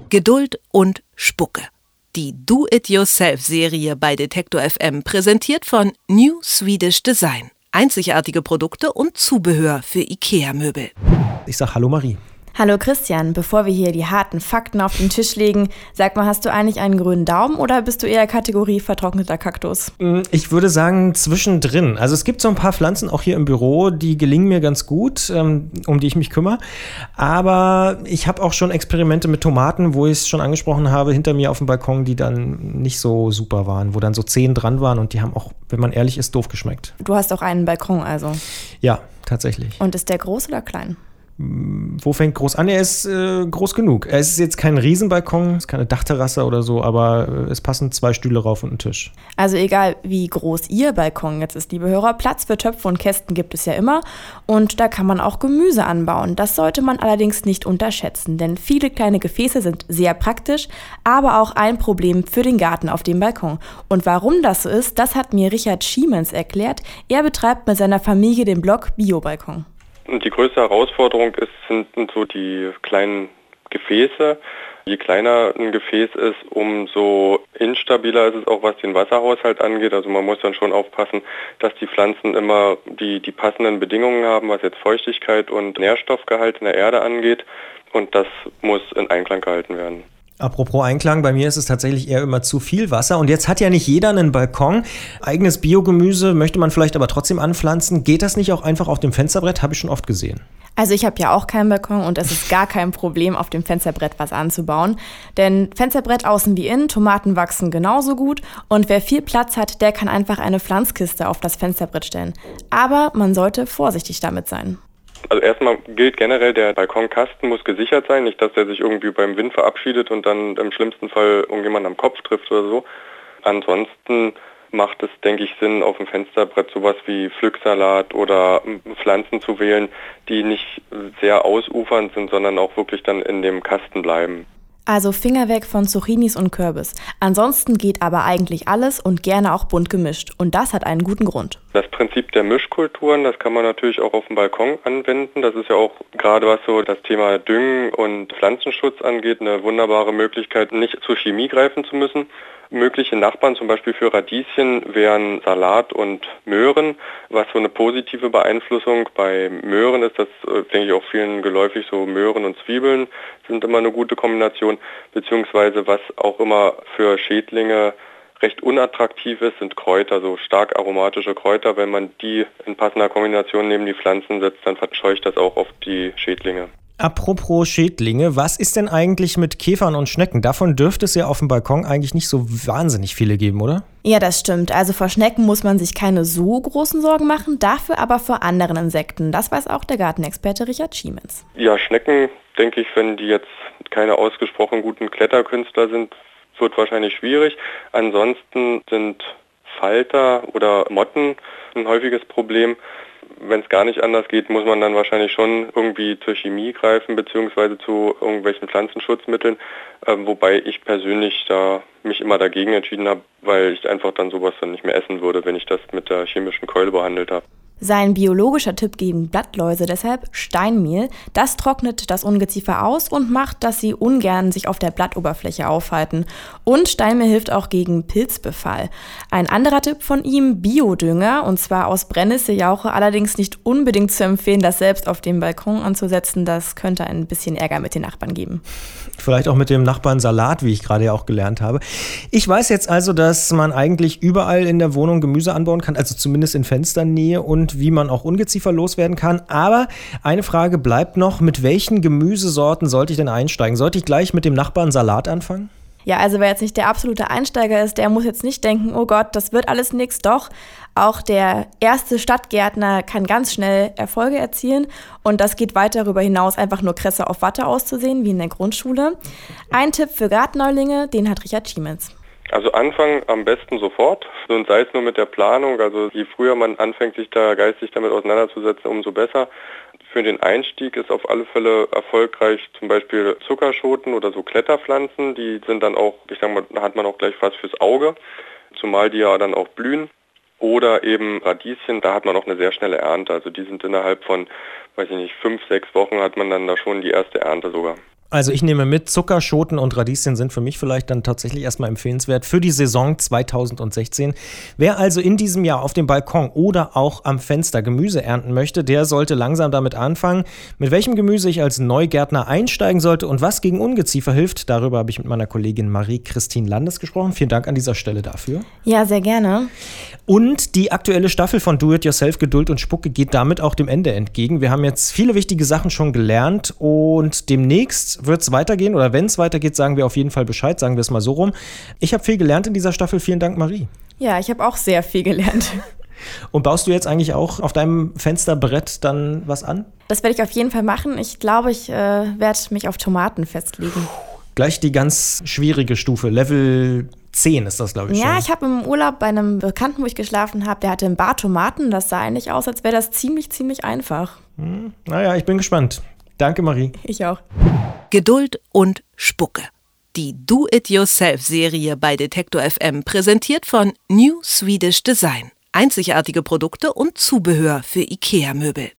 Geduld und Spucke. Die Do-It-Yourself-Serie bei Detektor FM, präsentiert von New Swedish Design. Einzigartige Produkte und Zubehör für IKEA-Möbel. Ich sag Hallo Marie. Hallo Christian, bevor wir hier die harten Fakten auf den Tisch legen, sag mal, hast du eigentlich einen grünen Daumen oder bist du eher Kategorie vertrockneter Kaktus? Ich würde sagen zwischendrin. Also es gibt so ein paar Pflanzen auch hier im Büro, die gelingen mir ganz gut, um die ich mich kümmere. Aber ich habe auch schon Experimente mit Tomaten, wo ich es schon angesprochen habe, hinter mir auf dem Balkon, die dann nicht so super waren, wo dann so 10 dran waren und die haben auch, wenn man ehrlich ist, doof geschmeckt. Du hast auch einen Balkon also? Ja, tatsächlich. Und ist der groß oder klein? Wo fängt groß an? Er ist groß genug. Es ist jetzt kein Riesenbalkon, es ist keine Dachterrasse oder so, aber es passen 2 Stühle rauf und ein Tisch. Also egal, wie groß Ihr Balkon jetzt ist, liebe Hörer, Platz für Töpfe und Kästen gibt es ja immer. Und da kann man auch Gemüse anbauen. Das sollte man allerdings nicht unterschätzen, denn viele kleine Gefäße sind sehr praktisch, aber auch ein Problem für den Garten auf dem Balkon. Und warum das so ist, das hat mir Richard Schiemens erklärt. Er betreibt mit seiner Familie den Blog Bio-Balkon. Und die größte Herausforderung sind so die kleinen Gefäße. Je kleiner ein Gefäß ist, umso instabiler ist es auch, was den Wasserhaushalt angeht. Also man muss dann schon aufpassen, dass die Pflanzen immer die passenden Bedingungen haben, was jetzt Feuchtigkeit und Nährstoffgehalt in der Erde angeht. Und das muss in Einklang gehalten werden. Apropos Einklang, bei mir ist es tatsächlich eher immer zu viel Wasser. Und jetzt hat ja nicht jeder einen Balkon. Eigenes Biogemüse möchte man vielleicht aber trotzdem anpflanzen. Geht das nicht auch einfach auf dem Fensterbrett? Habe ich schon oft gesehen. Also ich habe ja auch keinen Balkon und es ist gar kein Problem, auf dem Fensterbrett was anzubauen. Denn Fensterbrett außen wie innen, Tomaten wachsen genauso gut. Und wer viel Platz hat, der kann einfach eine Pflanzkiste auf das Fensterbrett stellen. Aber man sollte vorsichtig damit sein. Also erstmal gilt generell, der Balkonkasten muss gesichert sein, nicht dass der sich irgendwie beim Wind verabschiedet und dann im schlimmsten Fall irgendjemand am Kopf trifft oder so. Ansonsten macht es, denke ich, Sinn, auf dem Fensterbrett sowas wie Pflücksalat oder Pflanzen zu wählen, die nicht sehr ausufernd sind, sondern auch wirklich dann in dem Kasten bleiben. Also Finger weg von Zucchinis und Kürbis. Ansonsten geht aber eigentlich alles und gerne auch bunt gemischt. Und das hat einen guten Grund. Das Prinzip der Mischkulturen, das kann man natürlich auch auf dem Balkon anwenden. Das ist ja auch gerade was so das Thema Düngen und Pflanzenschutz angeht, eine wunderbare Möglichkeit, nicht zur Chemie greifen zu müssen. Mögliche Nachbarn zum Beispiel für Radieschen wären Salat und Möhren, was so eine positive Beeinflussung bei Möhren ist. Das denke ich auch vielen geläufig, so Möhren und Zwiebeln sind immer eine gute Kombination, beziehungsweise was auch immer für Schädlinge recht unattraktiv ist, sind Kräuter, so stark aromatische Kräuter. Wenn man die in passender Kombination neben die Pflanzen setzt, dann verscheucht das auch oft die Schädlinge. Apropos Schädlinge, was ist denn eigentlich mit Käfern und Schnecken? Davon dürfte es ja auf dem Balkon eigentlich nicht so wahnsinnig viele geben, oder? Ja, das stimmt. Also vor Schnecken muss man sich keine so großen Sorgen machen, dafür aber vor anderen Insekten. Das weiß auch der Gartenexperte Richard Schiemens. Ja, Schnecken, denke ich, wenn die jetzt keine ausgesprochen guten Kletterkünstler sind, wird wahrscheinlich schwierig. Ansonsten sind Falter oder Motten ein häufiges Problem. Wenn es gar nicht anders geht, muss man dann wahrscheinlich schon irgendwie zur Chemie greifen, beziehungsweise zu irgendwelchen Pflanzenschutzmitteln, wobei ich persönlich da mich immer dagegen entschieden habe, weil ich einfach dann sowas dann nicht mehr essen würde, wenn ich das mit der chemischen Keule behandelt habe. Sein biologischer Tipp gegen Blattläuse deshalb Steinmehl. Das trocknet das Ungeziefer aus und macht, dass sie ungern sich auf der Blattoberfläche aufhalten. Und Steinmehl hilft auch gegen Pilzbefall. Ein anderer Tipp von ihm, Biodünger, und zwar aus Brennnesseljauche, allerdings nicht unbedingt zu empfehlen, das selbst auf dem Balkon anzusetzen. Das könnte ein bisschen Ärger mit den Nachbarn geben. Vielleicht auch mit dem Nachbarn Salat, wie ich gerade ja auch gelernt habe. Ich weiß jetzt also, dass man eigentlich überall in der Wohnung Gemüse anbauen kann, also zumindest in Fensternähe, und wie man auch Ungeziefer loswerden kann. Aber eine Frage bleibt noch, mit welchen Gemüsesorten sollte ich denn einsteigen? Sollte ich gleich mit dem Nachbarn Salat anfangen? Ja, also wer jetzt nicht der absolute Einsteiger ist, der muss jetzt nicht denken, oh Gott, das wird alles nix. Doch, auch der erste Stadtgärtner kann ganz schnell Erfolge erzielen und das geht weit darüber hinaus, einfach nur Kresse auf Watte auszusehen, wie in der Grundschule. Ein Tipp für Gartenneulinge, den hat Richard Schiemens. Also anfangen am besten sofort, und sei es nur mit der Planung, also je früher man anfängt, sich da geistig damit auseinanderzusetzen, umso besser. Für den Einstieg ist auf alle Fälle erfolgreich zum Beispiel Zuckerschoten oder so Kletterpflanzen, die sind dann auch, ich sag mal, hat man auch gleich was fürs Auge, zumal die ja dann auch blühen. Oder eben Radieschen, da hat man auch eine sehr schnelle Ernte, also die sind innerhalb von, 5, 6 Wochen hat man dann da schon die erste Ernte sogar. Also ich nehme mit, Zucker, Schoten und Radieschen sind für mich vielleicht dann tatsächlich erstmal empfehlenswert für die Saison 2016. Wer also in diesem Jahr auf dem Balkon oder auch am Fenster Gemüse ernten möchte, der sollte langsam damit anfangen. Mit welchem Gemüse ich als Neugärtner einsteigen sollte und was gegen Ungeziefer hilft, darüber habe ich mit meiner Kollegin Marie-Christine Landes gesprochen. Vielen Dank an dieser Stelle dafür. Ja, sehr gerne. Und die aktuelle Staffel von Do-It-Yourself Geduld und Spucke geht damit auch dem Ende entgegen. Wir haben jetzt viele wichtige Sachen schon gelernt und demnächst wird es weitergehen oder wenn es weitergeht, sagen wir auf jeden Fall Bescheid, sagen wir es mal so rum. Ich habe viel gelernt in dieser Staffel. Vielen Dank, Marie. Ja, ich habe auch sehr viel gelernt. Und baust du jetzt eigentlich auch auf deinem Fensterbrett dann was an? Das werde ich auf jeden Fall machen. Ich glaube, ich werde mich auf Tomaten festlegen. Gleich die ganz schwierige Stufe, Level 10 ist das, glaube ich, schon. Ja, ich habe im Urlaub bei einem Bekannten, wo ich geschlafen habe, der hatte im Bad Tomaten. Das sah eigentlich aus, als wäre das ziemlich einfach. Naja, ich bin gespannt. Danke, Marie. Ich auch. Geduld und Spucke. Die Do-It-Yourself-Serie bei Detektor FM, präsentiert von New Swedish Design. Einzigartige Produkte und Zubehör für IKEA-Möbel.